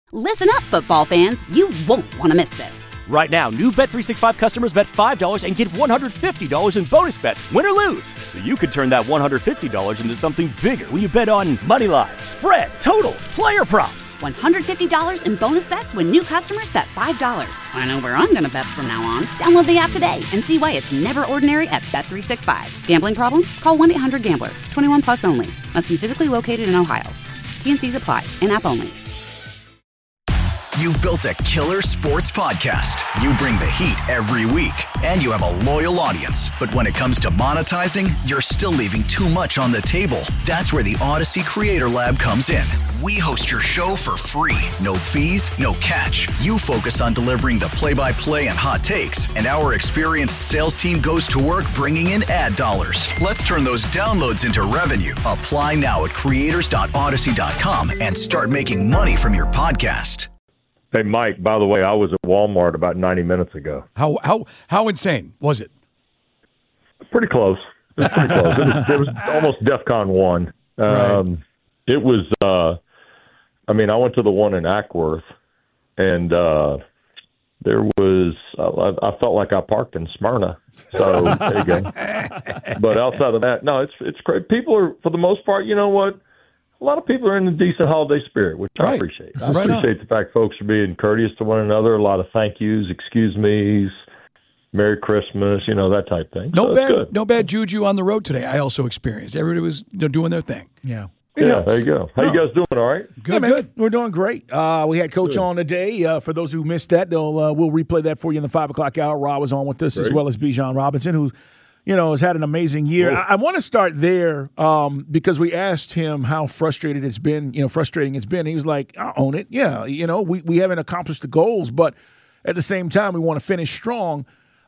Listen up, football fans. You won't want to miss this. Right now, new Bet365 customers bet $5 and get $150 in bonus bets, win or lose. So you could turn that $150 into something bigger when you bet on money line, spread, totals, player props. $150 in bonus bets when new customers bet $5. I know where I'm going to bet from now on. Download the app today and see why it's never ordinary at Bet365. Gambling problem? Call 1-800-GAMBLER. 21 plus only. Must be physically located in Ohio. T&Cs apply. In-app only. You've built a killer sports podcast. You bring the heat every week, and you have a loyal audience. But when it comes to monetizing, you're still leaving too much on the table. That's where the Odyssey Creator Lab comes in. We host your show for free. No fees, no catch. You focus on delivering the play-by-play and hot takes, and our experienced sales team goes to work bringing in ad dollars. Let's turn those downloads into revenue. Apply now at creators.odyssey.com and start making money from your podcast. Hey, Mike, by the way, I was at Walmart about 90 minutes ago. How insane was it? Pretty close. It was pretty close. It was almost DEFCON 1. Right. It was, I went to the one in Ackworth, and there was, I felt like I parked in Smyrna. So there you go. But outside of that, no, it's great. People are, for the most part, you know what? A lot of people are in a decent holiday spirit, which I appreciate. I appreciate the fact folks are being courteous to one another, a lot of thank yous, excuse me's, Merry Christmas, that type thing. No bad juju on the road today. I also experienced. Everybody was doing their thing. Yeah, there you go. How you guys doing, all right? Good. We're doing great. We had Coach on today. For those who missed that, we'll replay that for you in the 5 o'clock hour. Rob was on with us, as well as Bijan Robinson, who has had an amazing year. I want to start there because we asked him how frustrating it's been. He was like, "I own it. Yeah, we haven't accomplished the goals, but at the same time, we want to finish strong."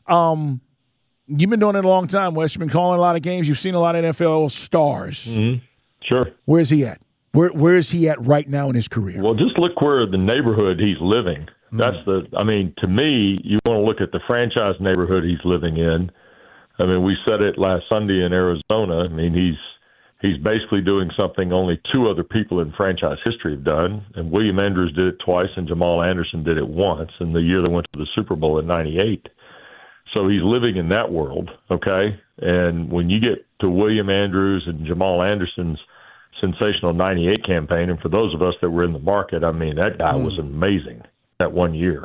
You've been doing it a long time, Wes. You've been calling a lot of games. You've seen a lot of NFL stars. Mm-hmm. Sure. Where's he at? Where is he at right now in his career? Well, just look where the neighborhood he's living. That's to me, you want to look at the franchise neighborhood he's living in. We said it last Sunday in Arizona. He's basically doing something only 2 other people in franchise history have done, and William Andrews did it twice, and Jamal Anderson did it once, in the year they went to the Super Bowl in '98. So he's living in that world, okay? And when you get to William Andrews and Jamal Anderson's sensational '98 campaign, and for those of us that were in the market, that guy was amazing that one year.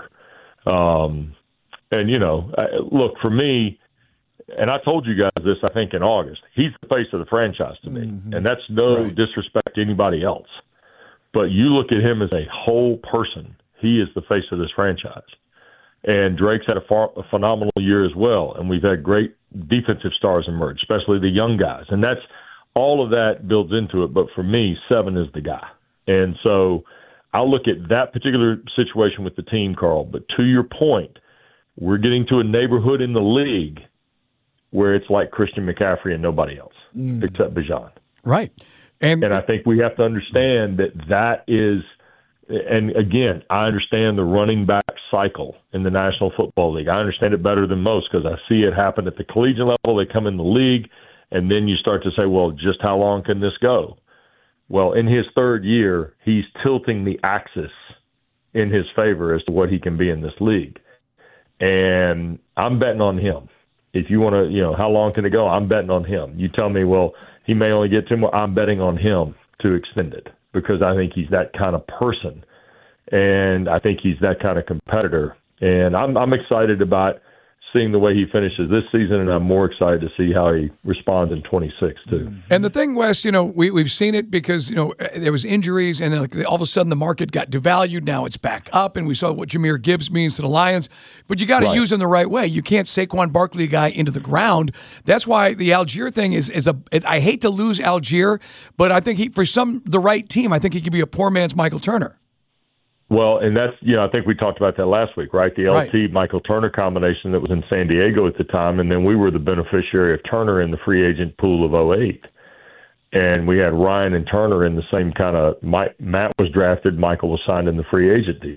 Look, for me, and I told you guys this, I think, in August, he's the face of the franchise to me. And that's no disrespect to anybody else. But you look at him as a whole person. He is the face of this franchise. And Drake's had a phenomenal year as well. And we've had great defensive stars emerge, especially the young guys. And that's all of that builds into it. But for me, 7 is the guy. And so I'll look at that particular situation with the team, Carl. But to your point, we're getting to a neighborhood in the league where it's like Christian McCaffrey and nobody else except Bijan. Right. And I think we have to understand that is, and again, I understand the running back cycle in the National Football League. I understand it better than most because I see it happen at the collegiate level. They come in the league, and then you start to say, well, just how long can this go? Well, in his 3rd year, he's tilting the axis in his favor as to what he can be in this league. And I'm betting on him. If you want to, how long can it go? I'm betting on him. You tell me, well, he may only get 2 more. I'm betting on him to extend it because I think he's that kind of person, and I think he's that kind of competitor. And I'm excited about seeing the way he finishes this season, and I'm more excited to see how he responds in 26 too. And the thing, Wes, we've seen it because there was injuries, and then all of a sudden the market got devalued. Now it's back up, and we saw what Jahmyr Gibbs means to the Lions. But you got to use him the right way. You can't Saquon Barkley a guy into the ground. That's why the Algier thing is I hate to lose Algier, but I think for the right team, I think he could be a poor man's Michael Turner. Well, and that's, I think we talked about that last week, right? The LT Michael Turner combination that was in San Diego at the time, and then we were the beneficiary of Turner in the free agent pool of '08. And we had Ryan and Turner in the same kind of, Matt was drafted, Michael was signed in the free agent deal.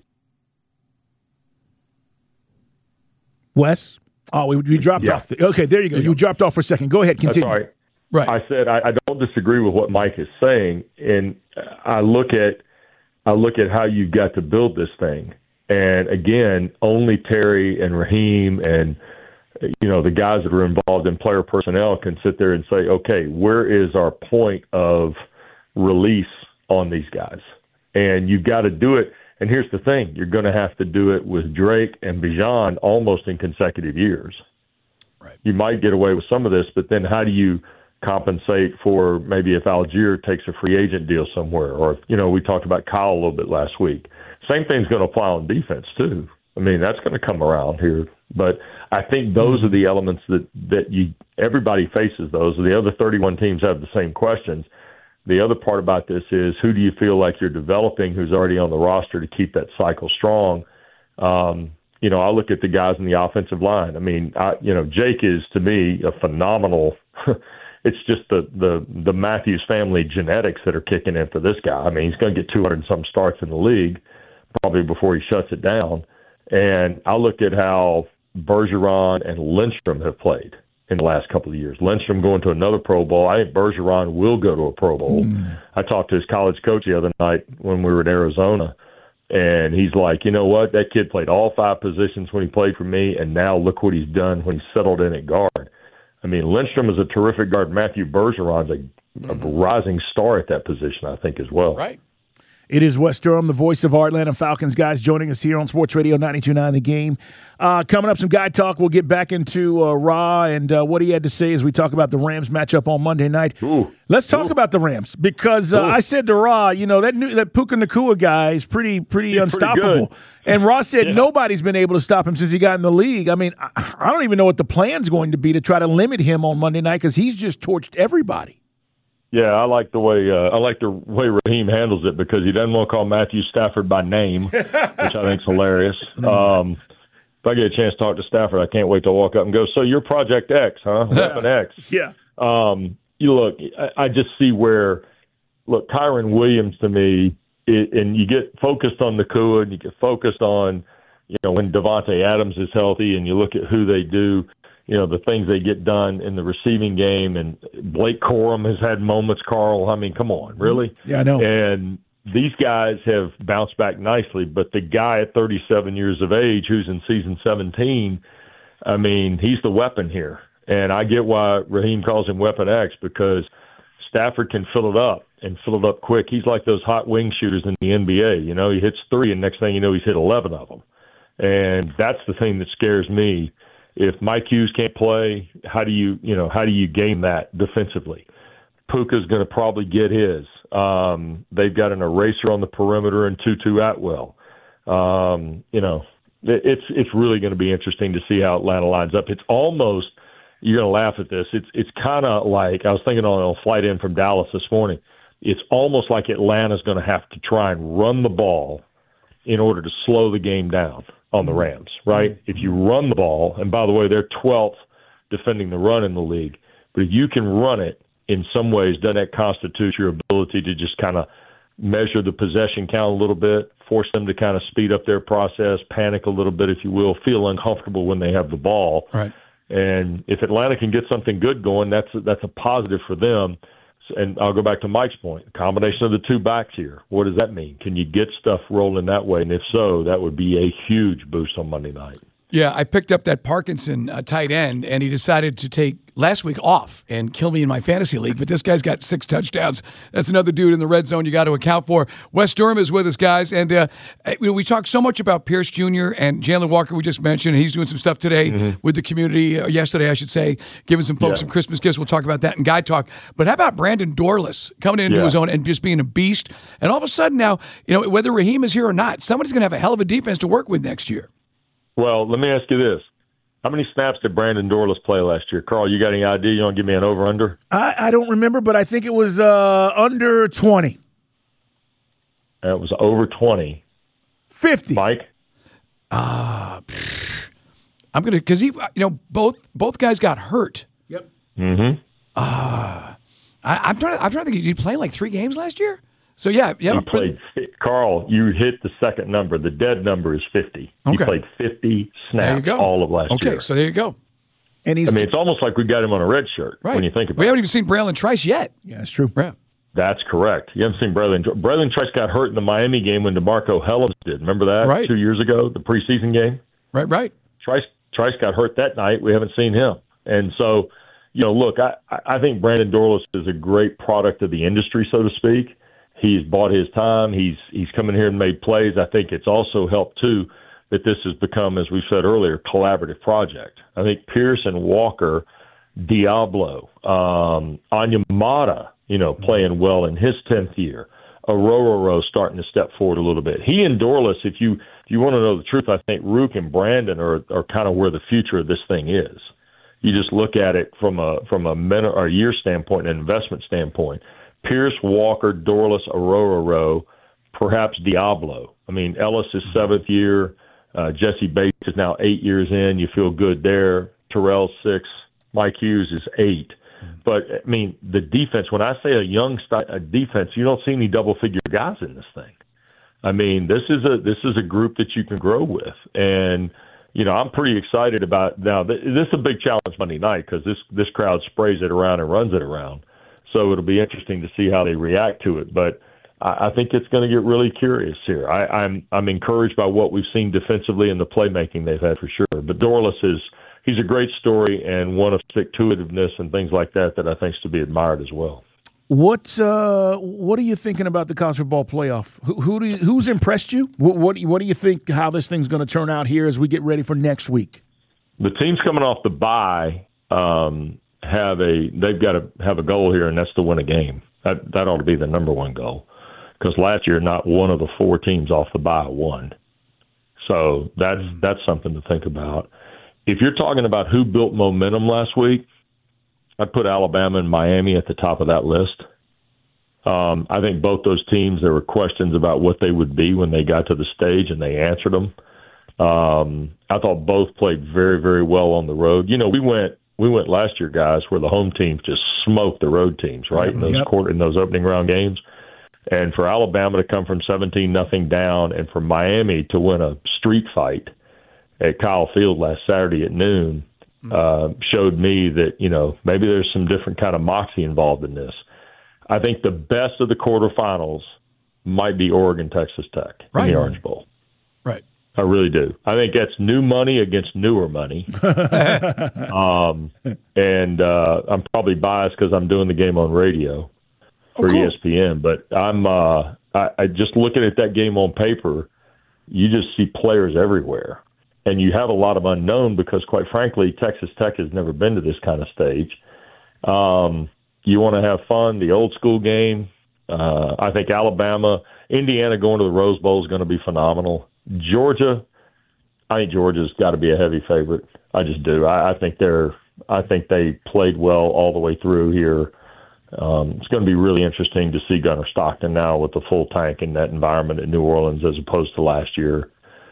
Wes? Oh, you dropped off. Okay, there you go. You dropped off for a second. Go ahead, continue. That's all right. I said I don't disagree with what Mike is saying, and I look at I look at how you got to build this thing. And again, only Terry and Raheem and, the guys that are involved in player personnel can sit there and say, okay, where is our point of release on these guys? And you've got to do it. And here's the thing. You're going to have to do it with Drake and Bijan almost in consecutive years. Right. You might get away with some of this, but then how do you compensate for maybe if Algier takes a free agent deal somewhere? Or, we talked about Kyle a little bit last week. Same thing's going to apply on defense, too. I mean, that's going to come around here. But I think those are the elements that everybody faces those. The other 31 teams have the same questions. The other part about this is who do you feel like you're developing who's already on the roster to keep that cycle strong? I look at the guys in the offensive line. I mean, Jake is, to me, a phenomenal it's just the Matthews family genetics that are kicking in for this guy. I mean, he's going to get 200 and some starts in the league probably before he shuts it down. And I look at how Bergeron and Lindstrom have played in the last couple of years. Lindstrom going to another Pro Bowl. I think Bergeron will go to a Pro Bowl. I talked to his college coach the other night when we were in Arizona, and he's like, you know what? That kid played all 5 positions when he played for me, and now look what he's done when he settled in at guard. I mean, Lindstrom is a terrific guard. Matthew Bergeron's a rising star at that position, I think, as well. Right. It is Wes Durham, the voice of our Atlanta Falcons, guys, joining us here on Sports Radio 92.9 The Game. Coming up, some guy talk. We'll get back into Ra and what he had to say as we talk about the Rams matchup on Monday night. Let's talk about the Rams because I said to Ra, that Puka Nacua guy is pretty unstoppable. And Ra said nobody's been able to stop him since he got in the league. I mean, I don't even know what the plan's going to be to try to limit him on Monday night because he's just torched everybody. Yeah, I like the way Raheem handles it because he doesn't want to call Matthew Stafford by name, which I think is hilarious. If I get a chance to talk to Stafford, I can't wait to walk up and go, so you're Project X, huh? Weapon X. Yeah. I just see where, Kyren Williams to me, and you get focused on Nacua and you get focused on, when Devontae Adams is healthy and you look at who they do, the things they get done in the receiving game. And Blake Corum has had moments, Carl. I mean, come on, really? Yeah, I know. And these guys have bounced back nicely. But the guy at 37 years of age who's in season 17, I mean, he's the weapon here. And I get why Raheem calls him Weapon X because Stafford can fill it up and fill it up quick. He's like those hot wing shooters in the NBA. He hits 3 and next thing you know, he's hit 11 of them. And that's the thing that scares me. If Mike Hughes can't play, how do you game that defensively? Puka's going to probably get his. They've got an eraser on the perimeter and Tutu Atwell. It's really going to be interesting to see how Atlanta lines up. It's almost, you're going to laugh at this. It's kind of like, I was thinking on a flight in from Dallas this morning, it's almost like Atlanta's going to have to try and run the ball in order to slow the game down on the Rams, right? If you run the ball, and by the way, they're 12th defending the run in the league, but if you can run it in some ways, doesn't that constitute your ability to just kind of measure the possession count a little bit, force them to kind of speed up their process, panic a little bit, if you will, feel uncomfortable when they have the ball. Right. And if Atlanta can get something good going, that's a positive for them. And I'll go back to Mike's point, a combination of the 2 backs here. What does that mean? Can you get stuff rolling that way? And if so, that would be a huge boost on Monday night. Yeah, I picked up that Parkinson tight end, and he decided to take last week off and kill me in my fantasy league. But this guy's got 6 touchdowns. That's another dude in the red zone you got to account for. Wes Durham is with us, guys. And we talked so much about Pierce Jr. and Jalen Walker we just mentioned. He's doing some stuff today with the community, yesterday I should say, giving some folks some Christmas gifts. We'll talk about that in Guy Talk. But how about Brandon Dorless coming into his own and just being a beast? And all of a sudden now, whether Raheem is here or not, somebody's going to have a hell of a defense to work with next year. Well, let me ask you this. How many snaps did Brandon Dorless play last year? Carl, you got any idea? You want to give me an over-under? I don't remember, but I think it was under 20. It was over 20. 50. Mike? I'm going to, because both guys got hurt. Yep. Mm-hmm. I'm trying to think, did he play like 3 games last year? So, yeah. He played, Carl, you hit the second number. The dead number is 50. Okay. He played 50 snaps all of last year. Okay, so there you go. And it's almost like we got him on a red shirt when you think about it. We haven't even seen Braylon Trice yet. Yeah, it's true. Yeah. That's correct. You haven't seen Braylon Trice got hurt in the Miami game when DeMarco Hellams did. Remember that? Right. 2 years ago, the preseason game? Right. Trice got hurt that night. We haven't seen him. And so, look, I think Brandon Dorlus is a great product of the industry, so to speak. He's bought his time. He's come in here and made plays. I think it's also helped, too, that this has become, as we said earlier, a collaborative project. I think Pierce and Walker, Diablo, Onyemata, playing well in his 10th year. Arroyo starting to step forward a little bit. He and Dorlus, if you want to know the truth, I think Rook and Brandon are kind of where the future of this thing is. You just look at it from a year standpoint, an investment standpoint. Pierce, Walker, Dorlus, Arroyo, perhaps Diablo. I mean, Ellis is 7th year. Jesse Bates is now 8 years in. You feel good there. Terrell 6. Mike Hughes is 8. But, I mean, the defense, when I say a defense, you don't see any double-figure guys in this thing. I mean, this is a group that you can grow with. And, I'm pretty excited about now. This is a big challenge Monday night because this crowd sprays it around and runs it around. So it'll be interesting to see how they react to it. But I think it's going to get really curious here. I'm encouraged by what we've seen defensively and the playmaking they've had for sure. But Dorlus he's a great story and one of stick-to-itiveness and things like that I think is to be admired as well. What are you thinking about the college football playoff? Who's impressed you? What do you think how this thing's going to turn out here as we get ready for next week? The teams coming off the bye they've got to have a goal here, and that's to win a game. That ought to be the number one goal because last year not one of the 4 teams off the bye won. So that's something to think about. If you're talking about who built momentum last week, I'd put Alabama and Miami at the top of that list. I think both those teams, there were questions about what they would be when they got to the stage, and they answered them. I thought both played very, very well on the road. We went last year, guys, where the home teams just smoked the road teams, right, in those opening round games. And for Alabama to come from 17-0 down and for Miami to win a street fight at Kyle Field last Saturday at noon showed me that, maybe there's some different kind of moxie involved in this. I think the best of the quarterfinals might be Oregon, Texas Tech in the Orange Bowl. Right. I really do. I think that's new money against newer money. And I'm probably biased because I'm doing the game on radio for ESPN. But I just looking at that game on paper, you just see players everywhere. And you have a lot of unknown because, quite frankly, Texas Tech has never been to this kind of stage. You want to have fun, the old school game. I think Indiana going to the Rose Bowl is going to be phenomenal. Georgia, I think Georgia's got to be a heavy favorite. I just do. I think they played well all the way through here. It's going to be really interesting to see Gunnar Stockton now with the full tank in that environment in New Orleans as opposed to last year.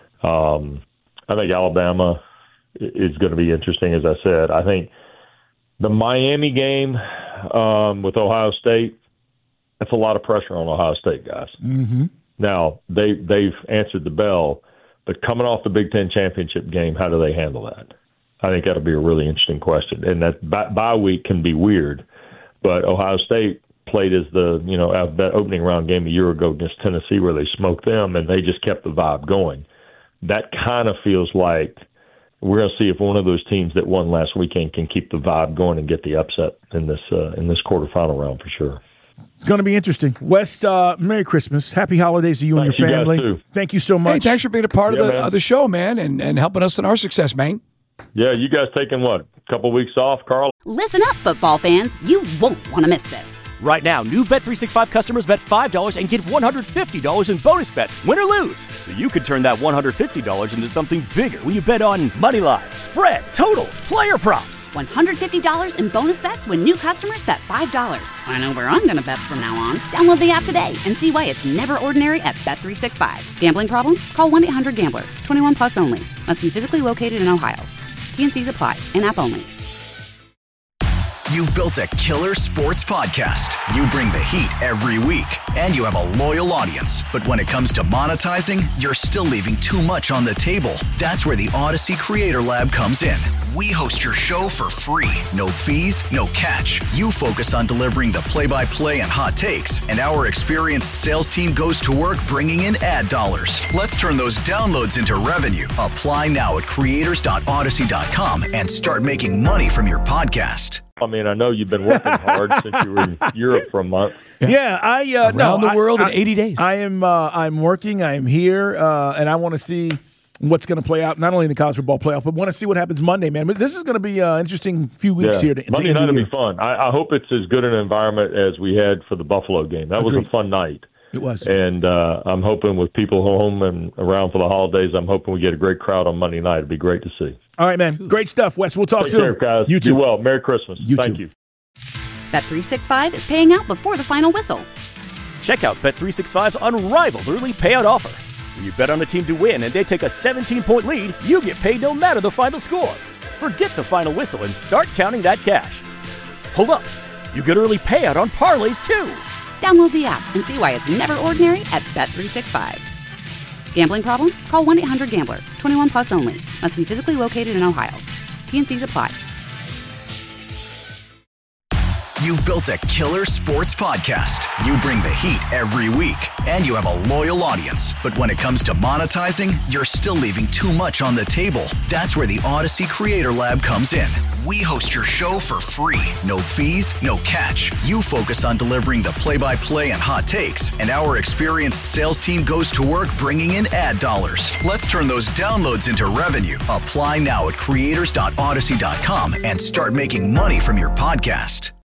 I think Alabama is going to be interesting, as I said. I think the Miami game with Ohio State, that's a lot of pressure on Ohio State, guys. Mm-hmm. Now, they've answered the bell, but coming off the Big Ten championship game, how do they handle that? I think that'll be a really interesting question. And that bye week can be weird, but Ohio State played as that opening round game a year ago against Tennessee where they smoked them, and they just kept the vibe going. That kind of feels like we're going to see if one of those teams that won last weekend can keep the vibe going and get the upset in this quarterfinal round for sure. It's going to be interesting. Wes, Merry Christmas. Happy holidays to you and your family. You guys too. Thank you so much. Hey, thanks for being a part of the show, man, and helping us in our success, man. Yeah, you guys taking a couple weeks off, Carl? Listen up, football fans. You won't want to miss this. Right now, new Bet365 customers bet $5 and get $150 in bonus bets, win or lose. So you could turn that $150 into something bigger when you bet on money line, spread, totals, player props. $150 in bonus bets when new customers bet $5. I know where I'm going to bet from now on. Download the app today and see why it's never ordinary at Bet365. Gambling problem? Call 1-800-GAMBLER. 21 plus only. Must be physically located in Ohio. T&Cs apply. In-app only. You've built a killer sports podcast. You bring the heat every week, and you have a loyal audience. But when it comes to monetizing, you're still leaving too much on the table. That's where the Odyssey Creator Lab comes in. We host your show for free. No fees, no catch. You focus on delivering the play-by-play and hot takes, and our experienced sales team goes to work bringing in ad dollars. Let's turn those downloads into revenue. Apply now at creators.odyssey.com and start making money from your podcast. I mean, I know you've been working hard since you were in Europe for a month. Yeah, around the world in 80 days. I'm working. I'm here, and I want to see what's going to play out, not only in the college football playoff, but want to see what happens Monday, man. But this is going to be an interesting few weeks here. Monday night will be fun. I hope it's as good an environment as we had for the Buffalo game. That was a fun night. It was. And I'm hoping with people home and around for the holidays, I'm hoping we get a great crowd on Monday night. It'd be great to see. All right, man. Great stuff, Wes. We'll talk soon. Take care, guys. You too. Be well. Merry Christmas. Thank you. Bet365 is paying out before the final whistle. Check out Bet365's unrivaled early payout offer. When you bet on a team to win and they take a 17-point lead, you get paid no matter the final score. Forget the final whistle and start counting that cash. Hold up. You get early payout on parlays, too. Download the app and see why it's never ordinary at Bet365. Gambling problem? Call 1-800-GAMBLER. 21 plus only. Must be physically located in Ohio. T&Cs apply. You've built a killer sports podcast. You bring the heat every week, and you have a loyal audience. But when it comes to monetizing, you're still leaving too much on the table. That's where the Odyssey Creator Lab comes in. We host your show for free. No fees, no catch. You focus on delivering the play-by-play and hot takes, and our experienced sales team goes to work bringing in ad dollars. Let's turn those downloads into revenue. Apply now at creators.odyssey.com and start making money from your podcast.